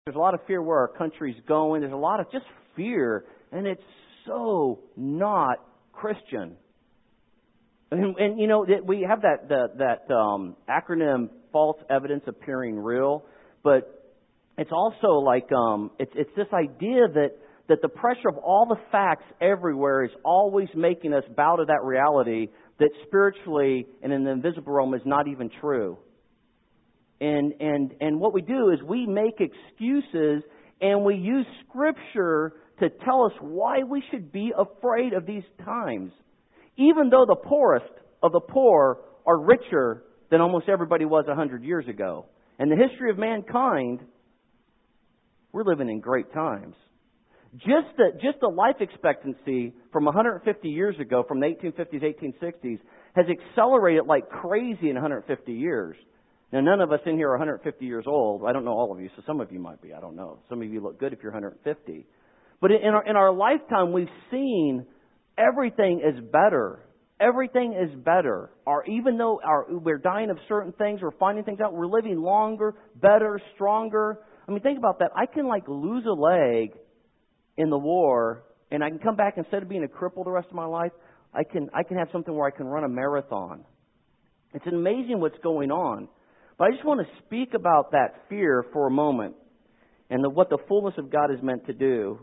There's a lot of fear where our country's going. There's a lot of just fear, and it's so not Christian. And you know, we have that acronym, false evidence appearing real, but it's also like it's this idea that the pressure of all the facts everywhere is always making us bow to that reality that spiritually and in the invisible realm is not even true. And what we do is we make excuses and we use Scripture to tell us why we should be afraid of these times. Even though the poorest of the poor are richer than almost everybody was 100 years ago. In the history of mankind, we're living in great times. Just the life expectancy from 150 years ago, from the 1850s, 1860s, has accelerated like crazy in 150 years. Now, none of us in here are 150 years old. I don't know all of you, so some of you might be. I don't know. Some of you look good if you're 150. But in our lifetime, we've seen everything is better. Everything is better. Even though we're dying of certain things, we're finding things out, we're living longer, better, stronger. I mean, think about that. I can lose a leg in the war, and I can come back, instead of being a cripple the rest of my life, I can have something where I can run a marathon. It's amazing what's going on. But I just want to speak about that fear for a moment and what the fullness of God is meant to do.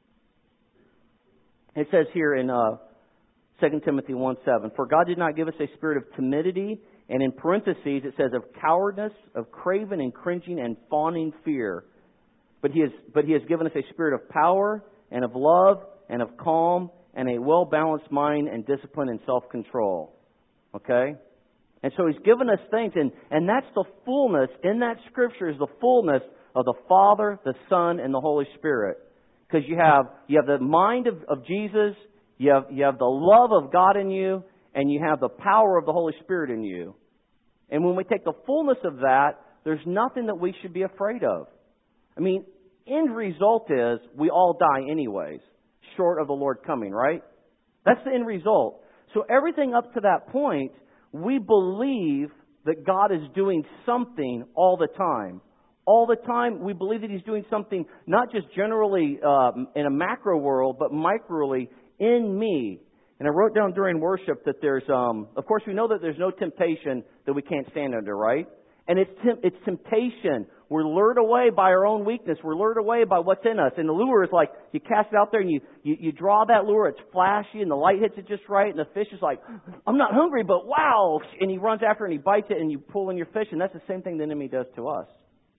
It says here in 2 Timothy 1:7, "For God did not give us a spirit of timidity," and in parentheses it says, "of cowardice, of craven and cringing and fawning fear. But He has given us a spirit of power and of love and of calm and a well-balanced mind and discipline and self-control." Okay? And so He's given us things, and that's the fullness, in that Scripture is the fullness of the Father, the Son, and the Holy Spirit. Because you have the mind of Jesus, you have the love of God in you, and you have the power of the Holy Spirit in you. And when we take the fullness of that, there's nothing that we should be afraid of. I mean, end result is we all die anyways, short of the Lord coming, right? That's the end result. So everything up to that point, we believe that God is doing something all the time. All the time, we believe that He's doing something not just generally in a macro world, but microly in me. And I wrote down during worship that there's, of course, we know that there's no temptation that we can't stand under, right? And it's temptation. We're lured away by our own weakness. We're lured away by what's in us. And the lure is like, you cast it out there and you draw that lure. It's flashy and the light hits it just right. And the fish is like, I'm not hungry, but wow. And he runs after it and he bites it and you pull in your fish. And that's the same thing the enemy does to us.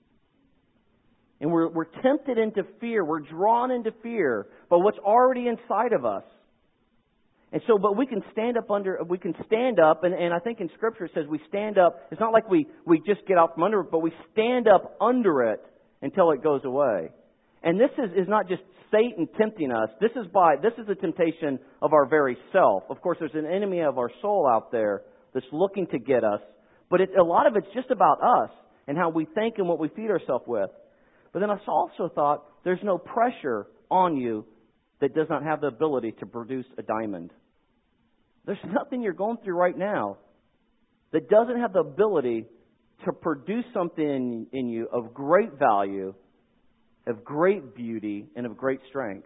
And we're tempted into fear. We're drawn into fear by what's already inside of us. And so, but we can stand up, and I think in Scripture it says we stand up. It's not like we just get out from under it, but we stand up under it until it goes away. And this is not just Satan tempting us. This is the temptation of our very self. Of course, there's an enemy of our soul out there that's looking to get us. But a lot of it's just about us and how we think and what we feed ourselves with. But then I also thought there's no pressure on you that does not have the ability to produce a diamond. There's nothing you're going through right now that doesn't have the ability to produce something in you of great value, of great beauty, and of great strength.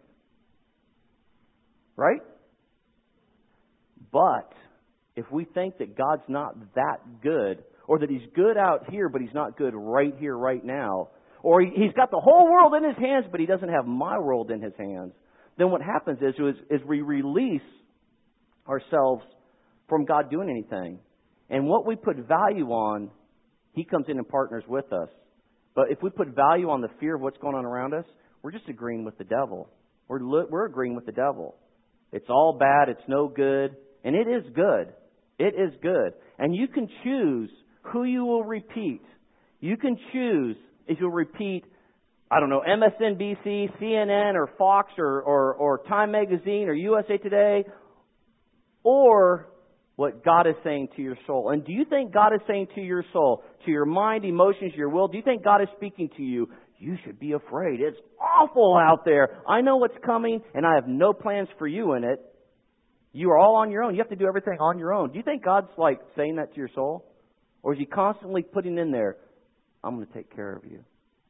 Right? But if we think that God's not that good, or that He's good out here, but He's not good right here, right now, or He's got the whole world in His hands, but He doesn't have my world in His hands, then what happens is we release ourselves from God doing anything. And what we put value on, He comes in and partners with us. But if we put value on the fear of what's going on around us, we're just agreeing with the devil. We're agreeing with the devil. It's all bad. It's no good. And it is good. It is good. And you can choose who you will repeat. You can choose if you'll repeat, I don't know, MSNBC, CNN, or Fox, or Time Magazine, or USA Today, or what God is saying to your soul. And do you think God is saying to your soul, to your mind, emotions, your will, do you think God is speaking to you? You should be afraid. It's awful out there. I know what's coming, and I have no plans for you in it. You are all on your own. You have to do everything on your own. Do you think God's saying that to your soul? Or is He constantly putting in there, I'm going to take care of you.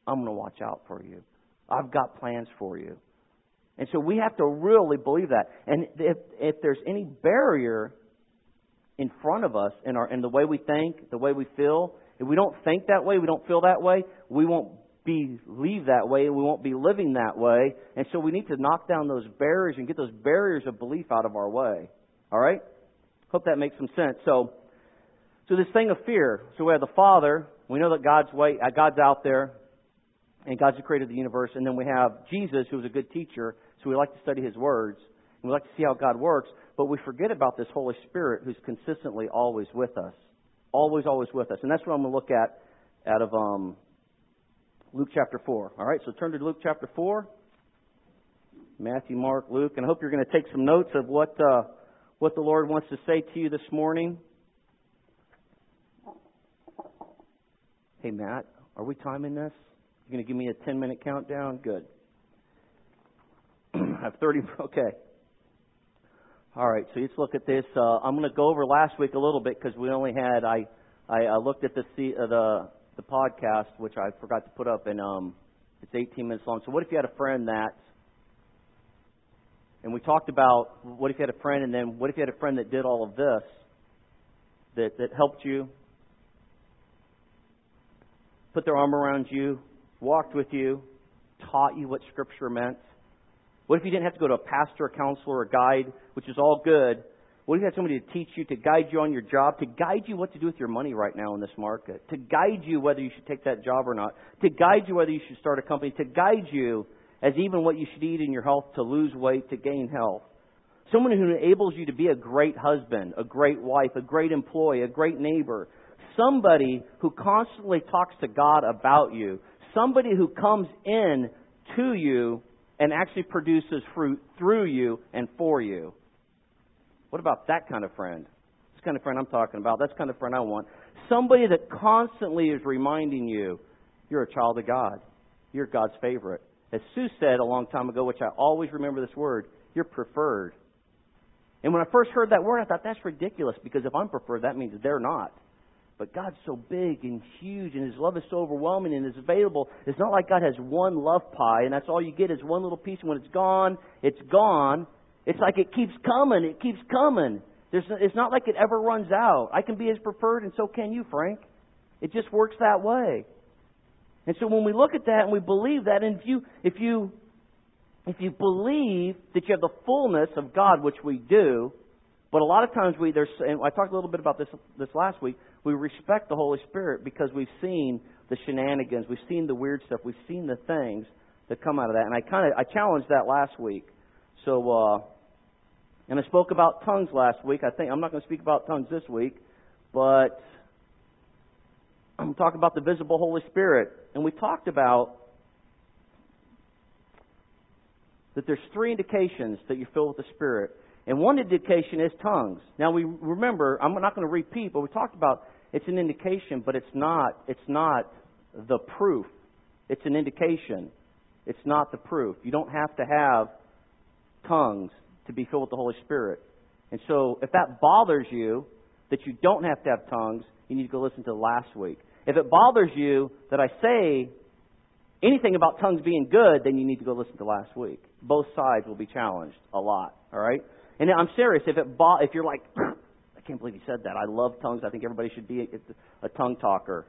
I'm going to watch out for you. I've got plans for you. And so we have to really believe that. And if there's any barrier in front of us in the way we think, the way we feel, if we don't think that way, we don't feel that way, we won't believe that way, we won't be living that way. And so we need to knock down those barriers and get those barriers of belief out of our way. All right? Hope that makes some sense. So this thing of fear. So we have the Father. We know that God's out there, and God's the creator of the universe. And then we have Jesus, who's a good teacher. So we like to study His words. And we like to see how God works. But we forget about this Holy Spirit who's consistently always with us. Always, always with us. And that's what I'm going to look at out of Luke chapter 4. All right, so turn to Luke chapter 4. Matthew, Mark, Luke. And I hope you're going to take some notes of what the Lord wants to say to you this morning. Hey, Matt, are we timing this? You're going to give me a 10-minute countdown? Good. I have 30. Okay. All right, so let's look at this. I'm going to go over last week a little bit because we only had, I looked at the podcast, which I forgot to put up, and it's 18 minutes long. So what if you had a friend and we talked about what if you had a friend, and then what if you had a friend that did all of this, that helped you, put their arm around you, walked with you, taught you what Scripture meant? What if you didn't have to go to a pastor, a counselor, a guide, which is all good? What if you had somebody to teach you, to guide you on your job, to guide you what to do with your money right now in this market, to guide you whether you should take that job or not, to guide you whether you should start a company, to guide you as even what you should eat in your health, to lose weight, to gain health? Someone who enables you to be a great husband, a great wife, a great employee, a great neighbor. Somebody who constantly talks to God about you. Somebody who comes in to you and actually produces fruit through you and for you. What about that kind of friend? This kind of friend I'm talking about. That's the kind of friend I want. Somebody that constantly is reminding you, you're a child of God. You're God's favorite. As Sue said a long time ago, which I always remember this word, you're preferred. And when I first heard that word, I thought, that's ridiculous, because if I'm preferred, that means they're not. But God's so big and huge, and His love is so overwhelming and is available. It's not like God has one love pie, and that's all you get is one little piece, and when it's gone, it's gone. It's like it keeps coming. It keeps coming. It's not like it ever runs out. I can be His preferred, and so can you, Frank. It just works that way. And so when we look at that and we believe that, and if you believe that you have the fullness of God, which we do, but a lot of times and I talked a little bit about this last week, we respect the Holy Spirit because we've seen the shenanigans, we've seen the weird stuff, we've seen the things that come out of that. And I challenged that last week. So, and I spoke about tongues last week. I'm not going to speak about tongues this week, but I'm talking about the visible Holy Spirit. And we talked about that there's 3 indications that you're filled with the Spirit. And one indication is tongues. Now we remember, I'm not going to repeat, but we talked about it's an indication, but it's not the proof. It's an indication. It's not the proof. You don't have to have tongues to be filled with the Holy Spirit. And so if that bothers you, that you don't have to have tongues, you need to go listen to last week. If it bothers you that I say anything about tongues being good, then you need to go listen to last week. Both sides will be challenged a lot. All right? And I'm serious. If you're like, I can't believe you said that. I love tongues. I think everybody should be a tongue talker.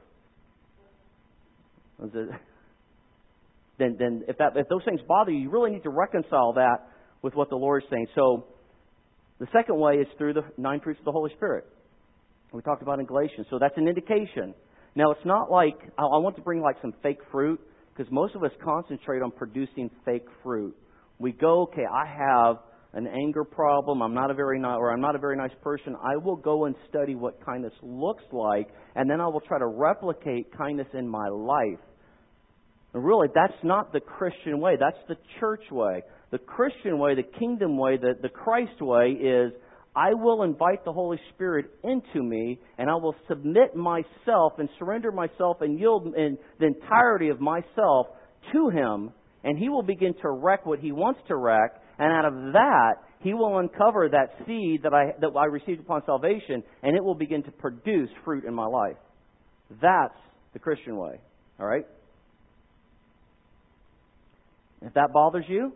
Then if those things bother you, you really need to reconcile that with what the Lord is saying. So the second way is through the 9 fruits of the Holy Spirit. We talked about in Galatians. So that's an indication. Now it's not like I want to bring like some fake fruit, because most of us concentrate on producing fake fruit. We go, okay, I have an anger problem, I'm not a very nice person. I will go and study what kindness looks like, and then I will try to replicate kindness in my life. And really, that's not the Christian way. That's the church way. The Christian way, the kingdom way, the Christ way is I will invite the Holy Spirit into me, and I will submit myself and surrender myself and yield in the entirety of myself to Him, and He will begin to wreck what He wants to wreck, and out of that, He will uncover that seed that I received upon salvation, and it will begin to produce fruit in my life. That's the Christian way. All right? If that bothers you,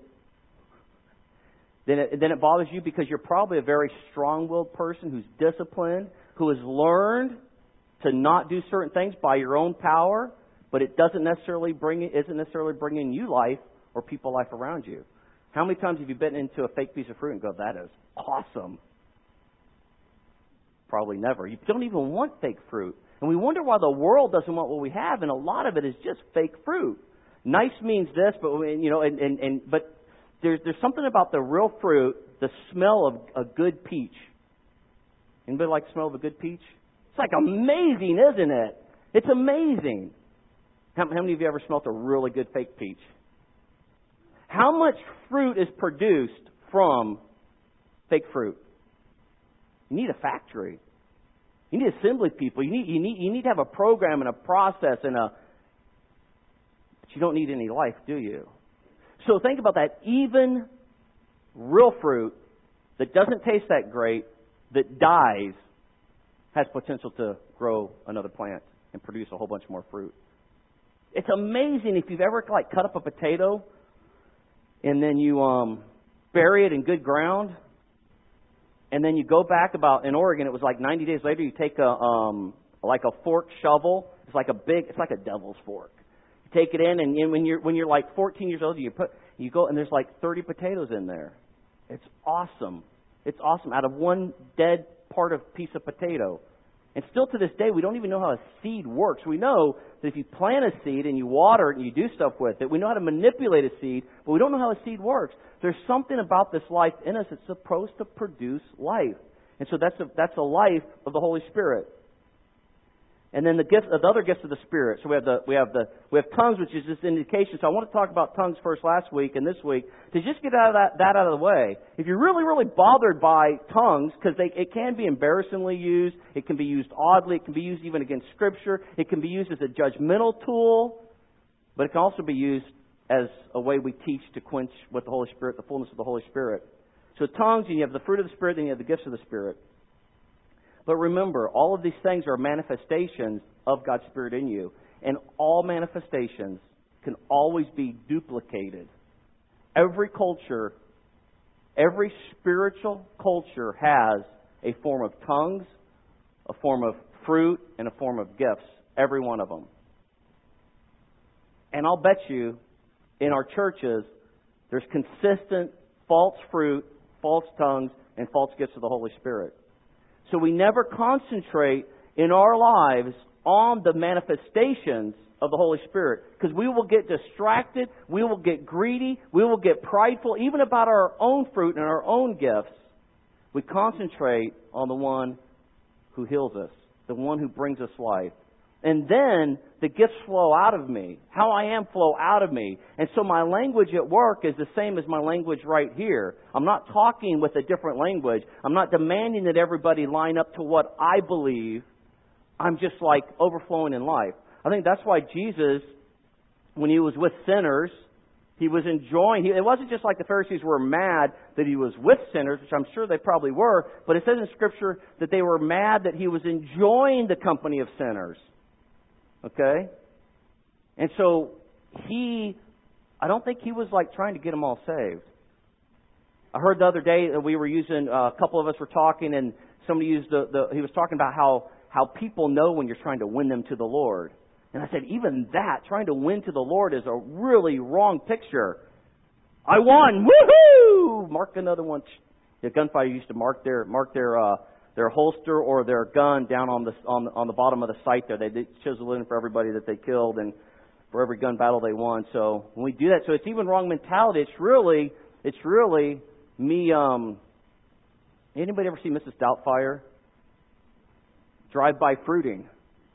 then it bothers you because you're probably a very strong-willed person who's disciplined, who has learned to not do certain things by your own power, but it isn't necessarily bringing you life or people life around you. How many times have you bitten into a fake piece of fruit and go, that is awesome? Probably never. You don't even want fake fruit. And we wonder why the world doesn't want what we have, and a lot of it is just fake fruit. Nice means this, but but there's something about the real fruit, the smell of a good peach. Anybody like the smell of a good peach? It's like amazing, isn't it? It's amazing. How many of you ever smelled a really good fake peach? How much fruit is produced from fake fruit? You need a factory. You need assembly people. You need to have a program and a process but you don't need any life, do you? So think about that. Even real fruit that doesn't taste that great, that dies, has potential to grow another plant and produce a whole bunch more fruit. It's amazing if you've ever cut up a potato and then you bury it in good ground, and then you go back in Oregon, it was like 90 days later, you take a fork shovel. It's like a devil's fork. You take it in, and when you're like 14 years old, you go and there's like 30 potatoes in there. It's awesome. It's awesome out of one dead piece of potato. And still to this day, we don't even know how a seed works. We know that if you plant a seed and you water it and you do stuff with it, we know how to manipulate a seed, but we don't know how a seed works. There's something about this life in us that's supposed to produce life. And so that's a life of the Holy Spirit. And then the other gifts of the Spirit. So we have tongues, which is this indication. So I want to talk about tongues first last week and this week to just get that out of the way. If you're really, really bothered by tongues, because it can be embarrassingly used, it can be used oddly, it can be used even against Scripture, it can be used as a judgmental tool, but it can also be used as a way we teach to quench with the Holy Spirit, the fullness of the Holy Spirit. So tongues, and you have the fruit of the Spirit, then you have the gifts of the Spirit. But remember, all of these things are manifestations of God's Spirit in you. And all manifestations can always be duplicated. Every culture, every spiritual culture has a form of tongues, a form of fruit, and a form of gifts. Every one of them. And I'll bet you, in our churches, there's consistent false fruit, false tongues, and false gifts of the Holy Spirit. So we never concentrate in our lives on the manifestations of the Holy Spirit, because we will get distracted, we will get greedy, we will get prideful, even about our own fruit and our own gifts. We concentrate on the one who heals us, the one who brings us life. And then the gifts flow out of me. How I am flow out of me. And so my language at work is the same as my language right here. I'm not talking with a different language. I'm not demanding that everybody line up to what I believe. I'm just like overflowing in life. I think that's why Jesus, when He was with sinners, He was enjoying. It wasn't just like the Pharisees were mad that He was with sinners, which I'm sure they probably were, but it says in Scripture that they were mad that He was enjoying the company of sinners. Okay? And so I don't think He was like trying to get them all saved. I heard the other day that we were using, a couple of us were talking, and somebody used he was talking about how people know when you're trying to win them to the Lord. And I said, even that, trying to win to the Lord is a really wrong picture. I won! Woohoo! Mark another one. The gunfighter used to mark their holster or their gun down on the bottom of the sight there. They chisel in for everybody that they killed and for every gun battle they won. So when we do that, so it's even wrong mentality. It's really me. Anybody ever see Mrs. Doubtfire? Drive-by fruiting.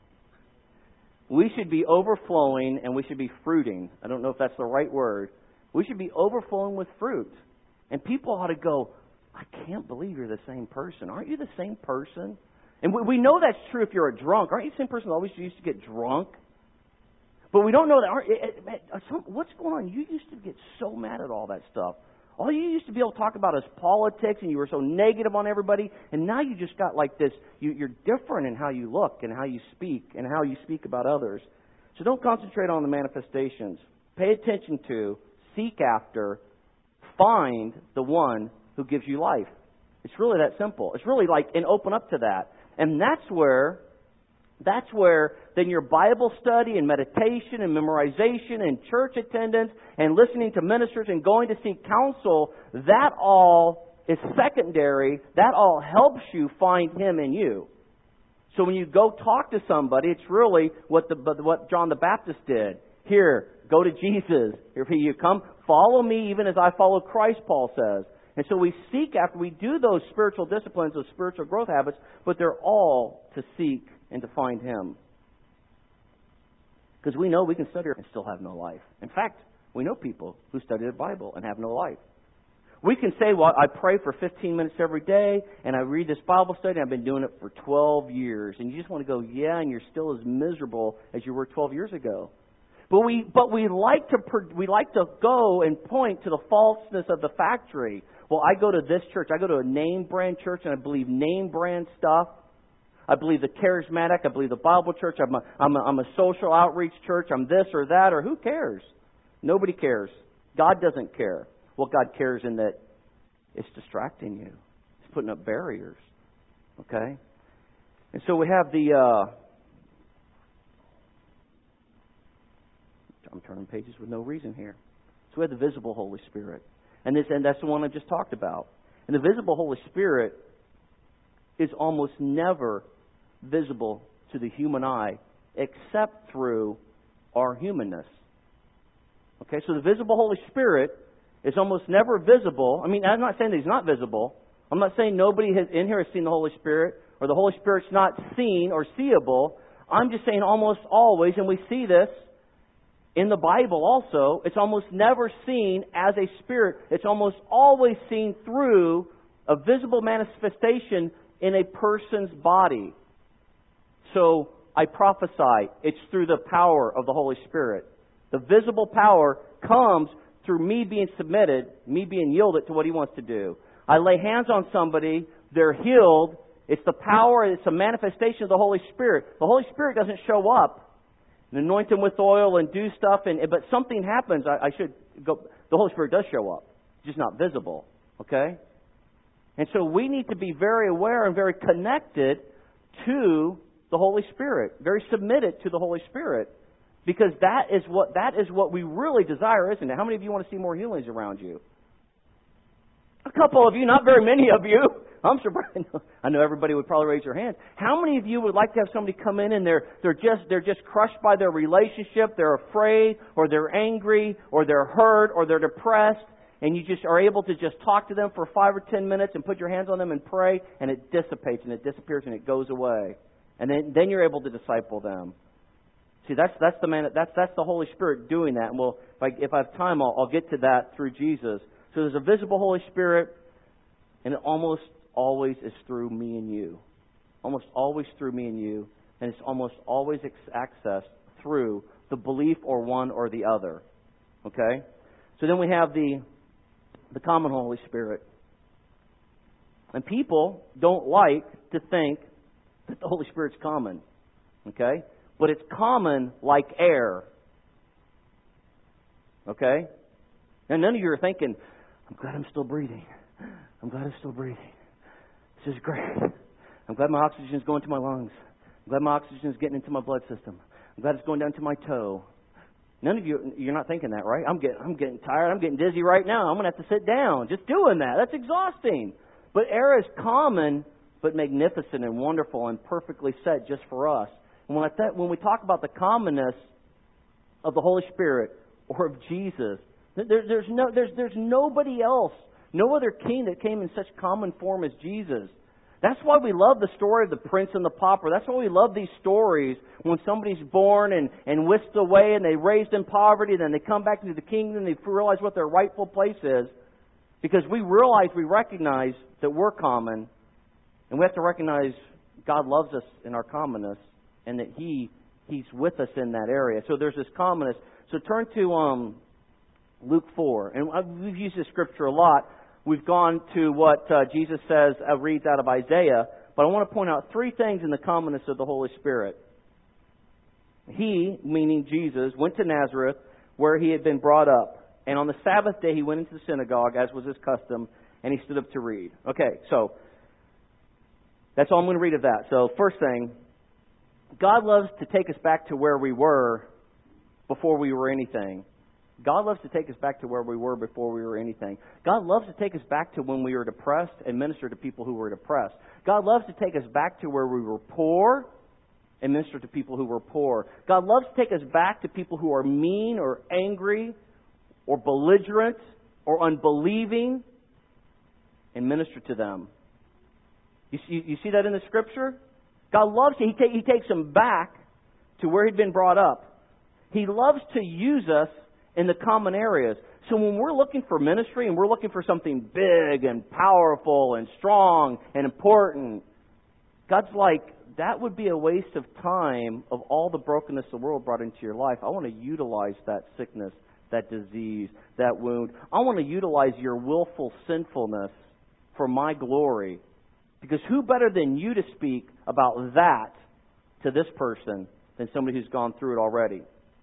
We should be overflowing and we should be fruiting. I don't know if that's the right word. We should be overflowing with fruit. And people ought to go, I can't believe you're the same person. Aren't you the same person? And we know that's true if you're a drunk. Aren't you the same person that always used to get drunk? But we don't know that. What's going on? You used to get so mad at all that stuff. All you used to be able to talk about is politics, and you were so negative on everybody. And now you just got like this. You're different in how you look and how you speak and how you speak about others. So don't concentrate on the manifestations. Pay attention to, seek after, find the one who gives you life. It's really that simple. It's really like, and open up to that. And that's where then your Bible study and meditation and memorization and church attendance and listening to ministers and going to seek counsel, that all is secondary. That all helps you find Him in you. So when you go talk to somebody, it's really what John the Baptist did. Here, go to Jesus. Here you come, follow me even as I follow Christ, Paul says. And so we seek after, we do those spiritual disciplines, those spiritual growth habits, but they're all to seek and to find Him. Because we know we can study and still have no life. In fact, we know people who study the Bible and have no life. We can say, well, I pray for 15 minutes every day, and I read this Bible study, and I've been doing it for 12 years. And you just want to go, yeah, and you're still as miserable as you were 12 years ago. But we like to go and point to the falseness of the factory. Well, I go to this church. I go to a name brand church, and I believe name brand stuff. I believe the charismatic. I believe the Bible church. I'm a social outreach church. I'm this or that, or who cares? Nobody cares. God doesn't care. Well, God cares in that it's distracting you. It's putting up barriers. Okay? And so we have I'm turning pages with no reason here. So we have the visible Holy Spirit. And that's the one I just talked about. And the visible Holy Spirit is almost never visible to the human eye except through our humanness. Okay, so the visible Holy Spirit is almost never visible. I mean, I'm not saying that He's not visible. I'm not saying nobody in here has seen the Holy Spirit or the Holy Spirit's not seen or seeable. I'm just saying almost always, and we see this in the Bible also, it's almost never seen as a spirit. It's almost always seen through a visible manifestation in a person's body. So I prophesy, it's through the power of the Holy Spirit. The visible power comes through me being submitted, me being yielded to what He wants to do. I lay hands on somebody, they're healed. It's the power, it's a manifestation of the Holy Spirit. The Holy Spirit doesn't show up and anoint them with oil and do stuff, but something happens. I should go. The Holy Spirit does show up, just not visible. Okay? And so we need to be very aware and very connected to the Holy Spirit, very submitted to the Holy Spirit. Because that is what we really desire, isn't it? How many of you want to see more healings around you? A couple of you, not very many of you. I'm surprised. I know everybody would probably raise their hands. How many of you would like to have somebody come in and they're just crushed by their relationship, they're afraid, or they're angry, or they're hurt, or they're depressed, and you just are able to just talk to them for 5 or 10 minutes and put your hands on them and pray, and it dissipates and it disappears and it goes away, and then you're able to disciple them. See, that's the Holy Spirit doing that. And if I have time, I'll get to that through Jesus. So there's a visible Holy Spirit, and it almost always is through me and you. Almost always through me and you, and it's almost always accessed through the belief or one or the other. Okay? So then we have the common Holy Spirit. And people don't like to think that the Holy Spirit's common. Okay? But it's common like air. Okay? And none of you are thinking, I'm glad I'm still breathing. I'm glad I'm still breathing. This is great. I'm glad my oxygen is going to my lungs. I'm glad my oxygen is getting into my blood system. I'm glad it's going down to my toe. None of you're not thinking that, right? I'm getting tired. I'm getting dizzy right now. I'm going to have to sit down. Just doing that. That's exhausting. But air is common, but magnificent and wonderful and perfectly set just for us. And when we talk about the commonness of the Holy Spirit or of Jesus, there's nobody else, no other king that came in such common form as Jesus. That's why we love the story of the prince and the pauper. That's why we love these stories when somebody's born and whisked away and they raised in poverty, then they come back into the kingdom and they realize what their rightful place is. Because we recognize that we're common, and we have to recognize God loves us in our commonness, and that He's with us in that area. So there's this commonness. So turn to Luke 4. And we've used this scripture a lot. We've gone to what Jesus says, reads out of Isaiah. But I want to point out 3 things in the commonness of the Holy Spirit. He, meaning Jesus, went to Nazareth where He had been brought up. And on the Sabbath day he went into the synagogue, as was his custom, and he stood up to read. Okay, so that's all I'm going to read of that. So first thing, God loves to take us back to where we were before we were anything. God loves to take us back to where we were before we were anything. God loves to take us back to when we were depressed and minister to people who were depressed. God loves to take us back to where we were poor and minister to people who were poor. God loves to take us back to people who are mean or angry or belligerent or unbelieving and minister to them. You see that in the Scripture? God loves it. He takes them back to where he'd been brought up. He loves to use us in the common areas. So when we're looking for ministry and we're looking for something big and powerful and strong and important, God's like, that would be a waste of time of all the brokenness the world brought into your life. I want to utilize that sickness, that disease, that wound. I want to utilize your willful sinfulness for my glory. Because who better than you to speak about that to this person than somebody who's gone through it already?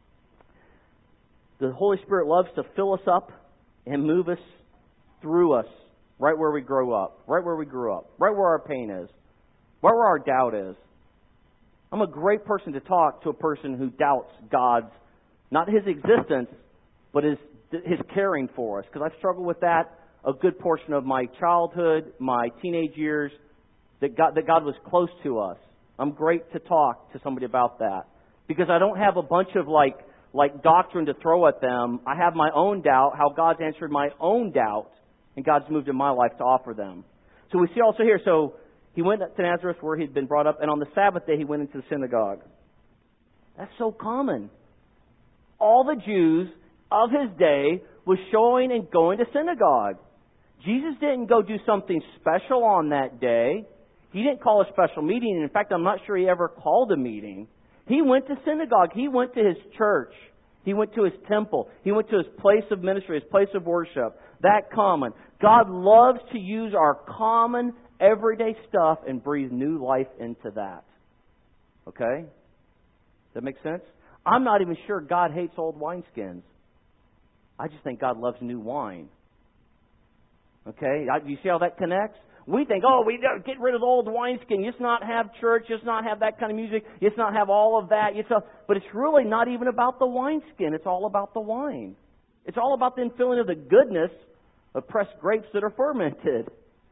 The Holy Spirit loves to fill us up and move us through us right where we grow up, right where we grew up, right where our pain is, right where our doubt is. I'm a great person to talk to a person who doubts God's, not His existence, but His caring for us. Because I've struggled with that a good portion of my childhood, my teenage years, that God was close to us. I'm great to talk to somebody about that. Because I don't have a bunch of like doctrine to throw at them. I have my own doubt, how God's answered my own doubt, and God's moved in my life to offer them. So we see also here, so he went to Nazareth where he'd been brought up, and on the Sabbath day he went into the synagogue. That's so common. All the Jews of his day was showing and going to synagogue. Jesus didn't go do something special on that day. He didn't call a special meeting. In fact, I'm not sure he ever called a meeting. He went to synagogue. He went to his church. He went to his temple. He went to his place of ministry, his place of worship. That common. God loves to use our common, everyday stuff and breathe new life into that. Okay? Does that make sense? I'm not even sure God hates old wineskins. I just think God loves new wine. Okay? You see how that connects? We think, we get rid of the old wineskin. Just not have church. Just not have that kind of music. Just not have all of that. But it's really not even about the wineskin. It's all about the wine. It's all about the infilling of the goodness of pressed grapes that are fermented.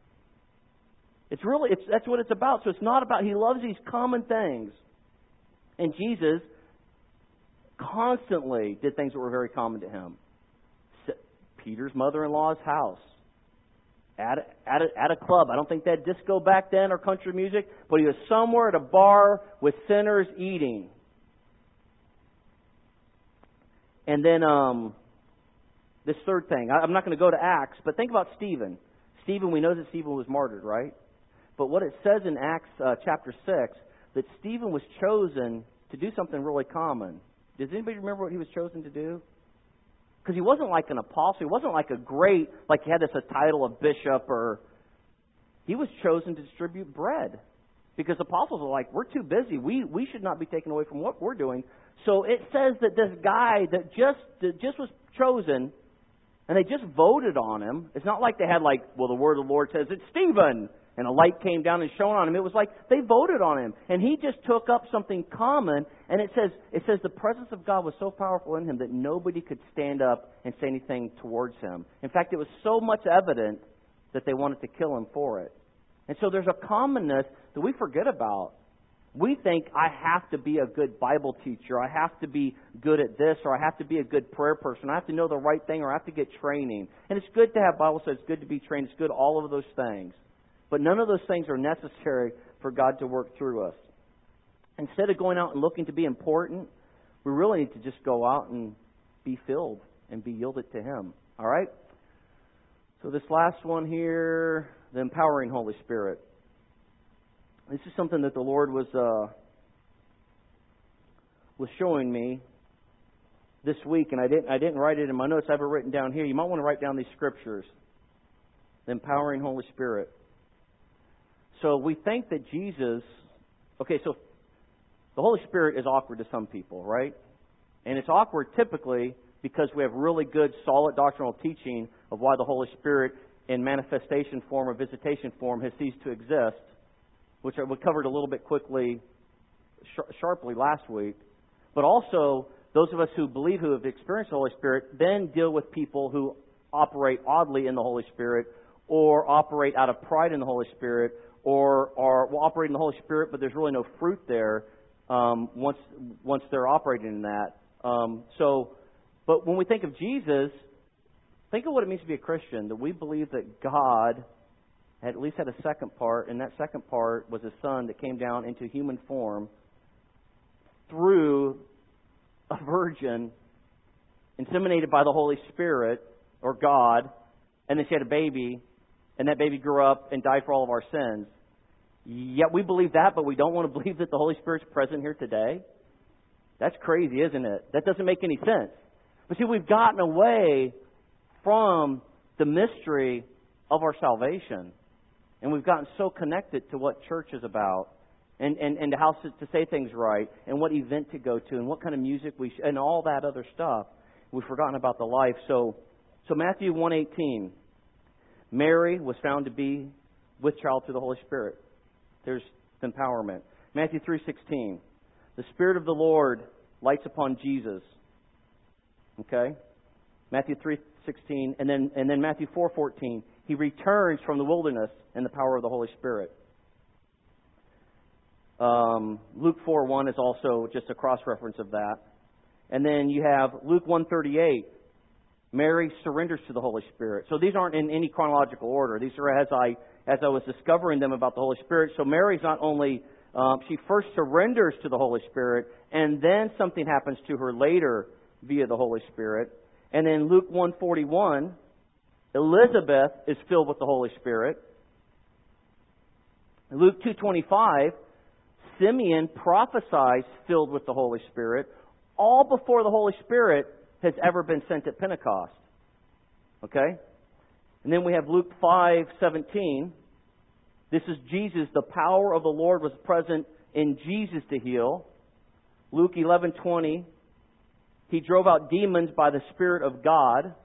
That's what it's about. So it's not about, he loves these common things. And Jesus constantly did things that were very common to him. Peter's mother-in-law's house. At a club. I don't think they had disco back then or country music, but he was somewhere at a bar with sinners eating. And then this third thing. I'm not going to go to Acts, but think about Stephen. Stephen, we know that Stephen was martyred, right? But what it says in Acts chapter 6, that Stephen was chosen to do something really common. Does anybody remember what he was chosen to do? Because he wasn't like an apostle. He wasn't like he had a title of bishop, or he was chosen to distribute bread. Because apostles are like, we're too busy. We should not be taken away from what we're doing. So it says that this guy that just was chosen, and they just voted on him. It's not like they had the word of the Lord says, it's Stephen. And a light came down and shone on him. It was like they voted on him. And he just took up something common. And it says the presence of God was so powerful in him that nobody could stand up and say anything towards him. In fact, it was so much evident that they wanted to kill him for it. And so there's a commonness that we forget about. We think, I have to be a good Bible teacher. I have to be good at this, or I have to be a good prayer person. I have to know the right thing, or I have to get training. And it's good to have Bible study. It's good to be trained. It's good, all of those things. But none of those things are necessary for God to work through us. Instead of going out and looking to be important, we really need to just go out and be filled and be yielded to Him. All right? So this last one here, the empowering Holy Spirit. This is something that the Lord was showing me this week, and I didn't write it in my notes. I have it written down here. You might want to write down these scriptures. The empowering Holy Spirit. So we think that Jesus... Okay, so the Holy Spirit is awkward to some people, right? And it's awkward typically because we have really good, solid doctrinal teaching of why the Holy Spirit in manifestation form or visitation form has ceased to exist, which we covered a little bit quickly, sharply last week. But also, those of us who believe, who have experienced the Holy Spirit, then deal with people who operate oddly in the Holy Spirit, or operate out of pride in the Holy Spirit, or will operate in the Holy Spirit, but there's really no fruit there once they're operating in that. But when we think of Jesus, think of what it means to be a Christian, that we believe that God at least had a second part, and that second part was His Son that came down into human form through a virgin, inseminated by the Holy Spirit, or God, and then she had a baby, and that baby grew up and died for all of our sins. Yet we believe that, but we don't want to believe that the Holy Spirit's present here today. That's crazy, isn't it? That doesn't make any sense. But see, we've gotten away from the mystery of our salvation. And we've gotten so connected to what church is about, and how to say things right, and what event to go to, and what kind of music and all that other stuff. We've forgotten about the life. So Matthew 1:18, Mary was found to be with child through the Holy Spirit. There's empowerment. Matthew 3:16, the Spirit of the Lord lights upon Jesus. Okay? Matthew 3:16, and then Matthew 4:14, He returns from the wilderness in the power of the Holy Spirit. Luke 4:1 is also just a cross-reference of that. And then you have Luke 1:38, Mary surrenders to the Holy Spirit. So these aren't in any chronological order. These are as I was discovering them about the Holy Spirit. So Mary's not only, she first surrenders to the Holy Spirit, and then something happens to her later via the Holy Spirit. And then Luke 1:41, Elizabeth is filled with the Holy Spirit. Luke 2:25, Simeon prophesies filled with the Holy Spirit, all before the Holy Spirit has ever been sent at Pentecost. Okay? And then we have Luke 5:17. This is Jesus. The power of the Lord was present in Jesus to heal. Luke 11:20. He drove out demons by the Spirit of God.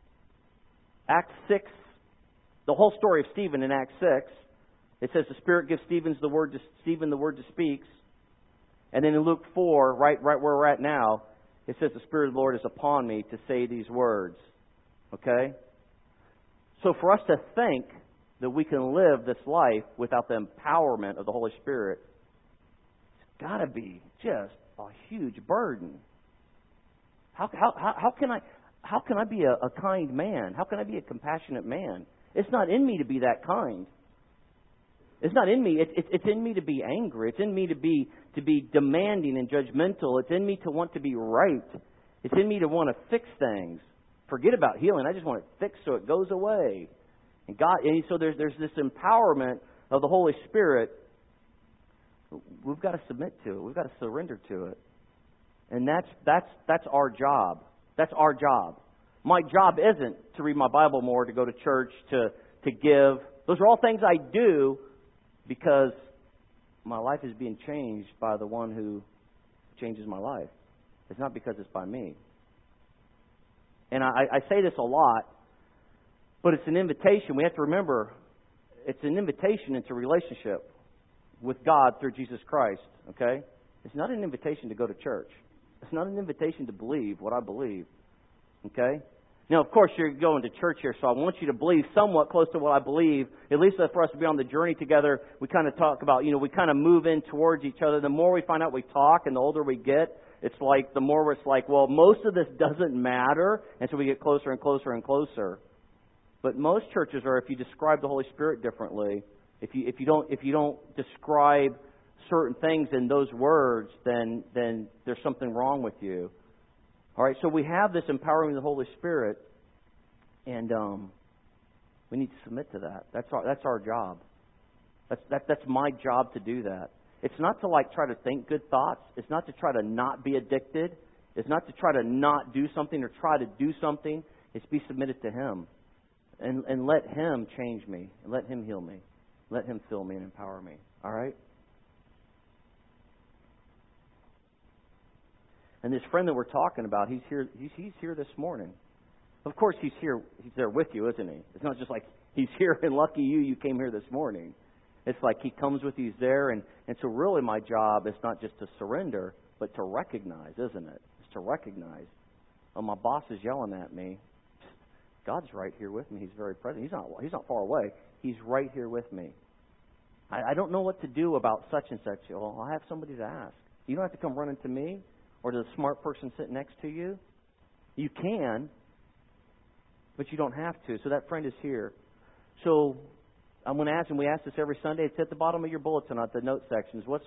Acts 6. The whole story of Stephen in Acts 6. It says the Spirit gives Stephen the word to speak. And then in Luke 4, right where we're at now, it says the Spirit of the Lord is upon me to say these words. Okay? So for us to think that we can live this life without the empowerment of the Holy Spirit, it's got to be just a huge burden. How can I be a kind man? How can I be a compassionate man? It's not in me to be that kind. It's not in me. It's in me to be angry. It's in me to be demanding and judgmental. It's in me to want to be right. It's in me to want to fix things. Forget about healing. I just want it fixed so it goes away. And so there's this empowerment of the Holy Spirit. We've got to submit to it. We've got to surrender to it. And that's our job. That's our job. My job isn't to read my Bible more, to go to church, to give. Those are all things I do because my life is being changed by the one who changes my life. It's not because it's by me. And I say this a lot, but it's an invitation. We have to remember, it's an invitation into relationship with God through Jesus Christ. Okay? It's not an invitation to go to church. It's not an invitation to believe what I believe. Okay? Now, of course, you're going to church here, so I want you to believe somewhat close to what I believe. At least for us to be on the journey together, we kind of talk about, we kind of move in towards each other. The more we find out we talk and the older we get, it's like the more it's like, well, most of this doesn't matter. And so we get closer and closer and closer. But most churches are, if you describe the Holy Spirit differently, if you don't describe certain things in those words, then there's something wrong with you. All right, so we have this empowering of the Holy Spirit, and we need to submit to that. That's our job. That's my job to do that. It's not to try to think good thoughts. It's not to try to not be addicted. It's not to try to not do something or try to do something. It's be submitted to Him, and let Him change me, and let Him heal me, let Him fill me and empower me. All right. And this friend that we're talking about, he's here. He's here this morning. Of course, he's here. He's there with you, isn't he? It's not just like he's here and lucky you came here this morning. It's like he comes with you. He's there, and so really, my job is not just to surrender, but to recognize, isn't it? It's to recognize. Oh, my boss is yelling at me. God's right here with me. He's very present. He's not far away. He's right here with me. I don't know what to do about such and such. Well, I have somebody to ask. You don't have to come running to me or to the smart person sitting next to you. You can, but you don't have to. So that friend is here. So I'm going to ask, and we ask this every Sunday. It's at the bottom of your bulletin at the note sections.